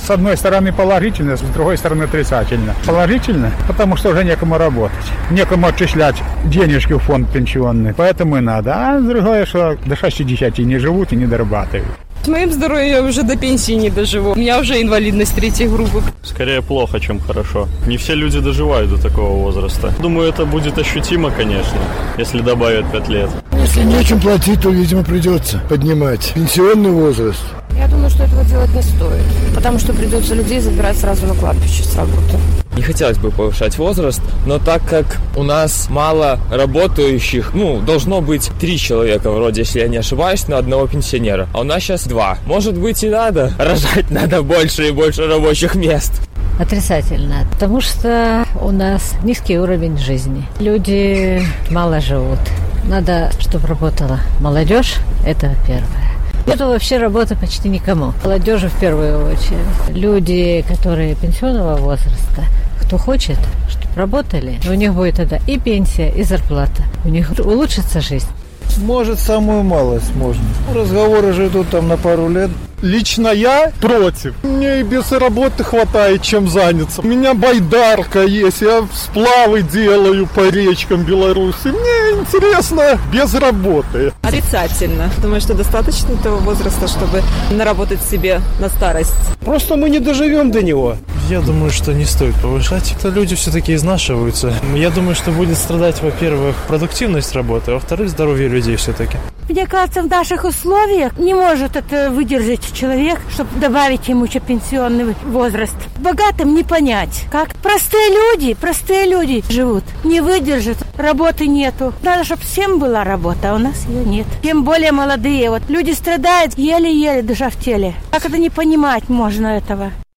С одной стороны положительно, с другой стороны отрицательно. Положительно, потому что уже некому работать, некому отчислять денежки в фонд пенсионный, поэтому и надо. А другое, что до 60 не живут и не дорабатывают. С моим здоровьем я уже до пенсии не доживу. У меня уже инвалидность 3-й группы. Скорее плохо, чем хорошо. Не все люди доживают до такого возраста. Думаю, это будет ощутимо, конечно, если добавят 5 лет. Если нечем платить, то, видимо, придется поднимать пенсионный возраст. Я думаю, что этого делать не стоит, потому что придется людей забирать сразу на кладбище с работы. Не хотелось бы повышать возраст, но так как у нас мало работающих, должно быть 3 человека, вроде, если я не ошибаюсь, на одного пенсионера. А у нас сейчас 2. Может быть и надо. Рожать надо больше и больше рабочих мест. Отрицательно, потому что у нас низкий уровень жизни. Люди мало живут. Надо, чтобы работала молодежь, это первое. Нету вообще работы почти никому. Молодежи в первую очередь. Люди, которые пенсионного возраста, кто хочет, чтобы работали, у них будет тогда и пенсия, и зарплата. У них улучшится жизнь. Может, самую малость можно. Разговоры же идут там на пару лет. Лично я против. Мне и без работы хватает чем заняться. У меня байдарка есть, я сплавы делаю по речкам Беларуси. Мне интересно без работы. Отрицательно. Думаю, что достаточно того возраста, чтобы наработать себе на старость. Просто мы не доживем до него. Я думаю, что не стоит повышать. Это люди все-таки изнашиваются. Я думаю, что будет страдать, во-первых, продуктивность работы, а во-вторых, здоровье людей все-таки. Мне кажется, в наших условиях не может это выдержать человек, чтобы добавить ему еще пенсионный возраст. Богатым не понять, как простые люди живут, не выдержат, работы нету. Надо, чтобы всем была работа, а у нас ее нет. Тем более молодые. Люди страдают еле-еле, душа в теле. Как это не понимать можно этого?